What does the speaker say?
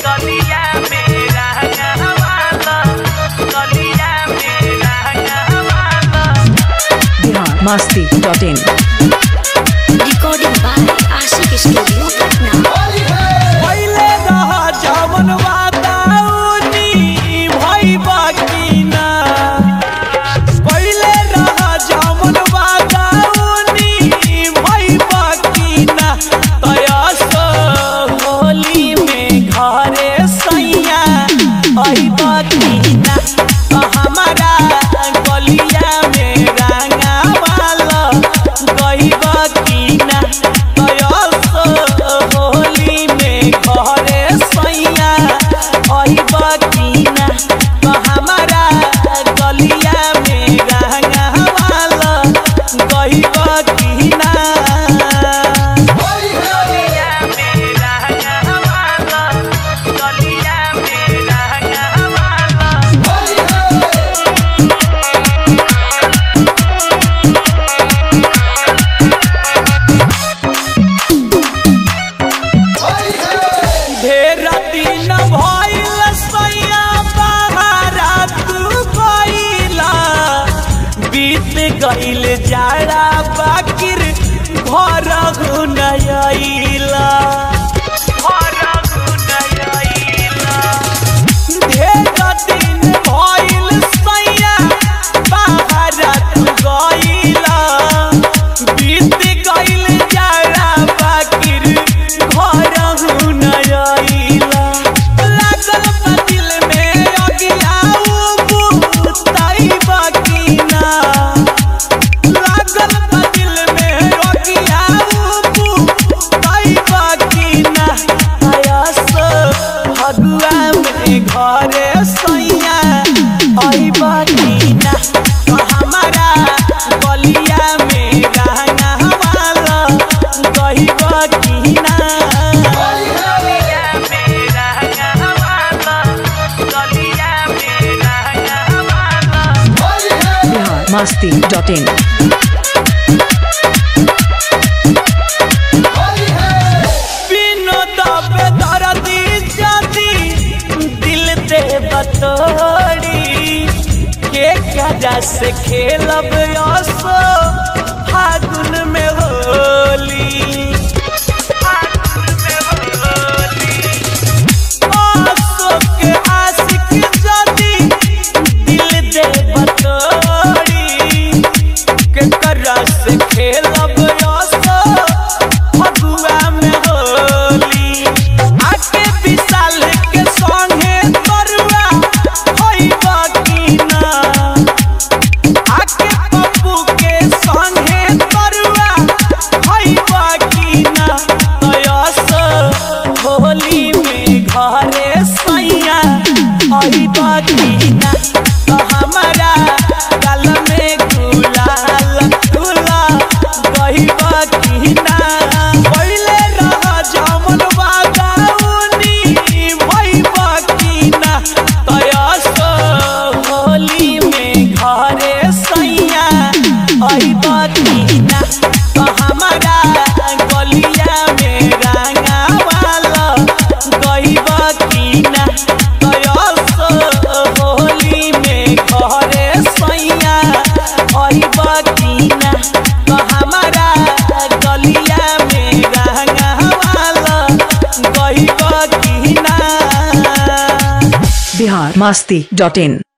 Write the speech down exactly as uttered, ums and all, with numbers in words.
गलिया मेरा गवाला गलिया मेरा गवाला बिहार मस्ती dot in Recording by Ashik Studio, Patna. पहिले रहा जवन वाताउनी भई बाकी ना पहिले रहा जवन वाताउनी भई बाकी ना तयस होली में घरे सैया आई बाकी ना हमारा गलिया में रंगावाला गई बाकी ना तयस होली में घरे सैया आई बाकी ना हमारा गलिया में रंगावाला गई बाकी ना गलिया में रंगावाला गलिया में रंगावाला ढेर दिन भइल सैया बहारा तू गइला बीत गइल जाड़ा बाकिर घर घुनैला घर घुनैला ढेर दिन भइल सैया बहारा तू गइला बीत गइल जाड़ा बाकिर घर घुनैला लागल बा दिल में अगिया बुताई बाकी ना लागल बा दिल में अगिया बुताई बाकी ना आयास भगुआ में घरे सैया आई बाकी ना हमारा गलिया में गहना वाला गई बाकी ना गलिया में गहना वाला गलिया में गहना वाला बिहार मस्ती डॉट इन बिनो दबे दर्दी जाती दिल दे बतोड़ी के कजा से खेलब असो फागुन में होली फागुन में होली असो के आशिक जाती दिल दे बतोड़ी के करा से खेलब असो फगुआ में होली आके विशाल के संगे तरुआ होई बाकी ना आके पप्पू के संगे तरुआ होई बाकी ना तयस होली में घरे सैया आई बाकी ना तो हमारा गल में गुलाल गुला गई बाकी ना पहिले रहा जवन वाताउनी भई बाकी ना तयस होली में घरे सैया आई बाकी ना तो हमारा गलिया में रंगावाला गई बाकी ना तयस होली में घरे सैया आई बाकी ना तो हमारा गलिया में रंगावाला गई बाकी ना बिहार मस्ती डॉट इन